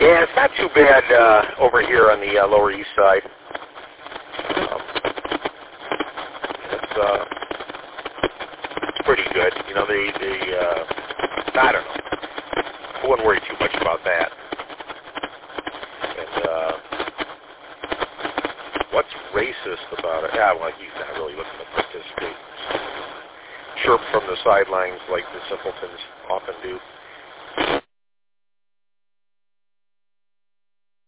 Yeah, it's not too bad over here on the Lower East Side. It's pretty good. You know, I don't know. I wouldn't worry too much about that. And what's racist about it? Yeah, well, he's not really looking to participate. Chirp from the sidelines like the simpletons often do.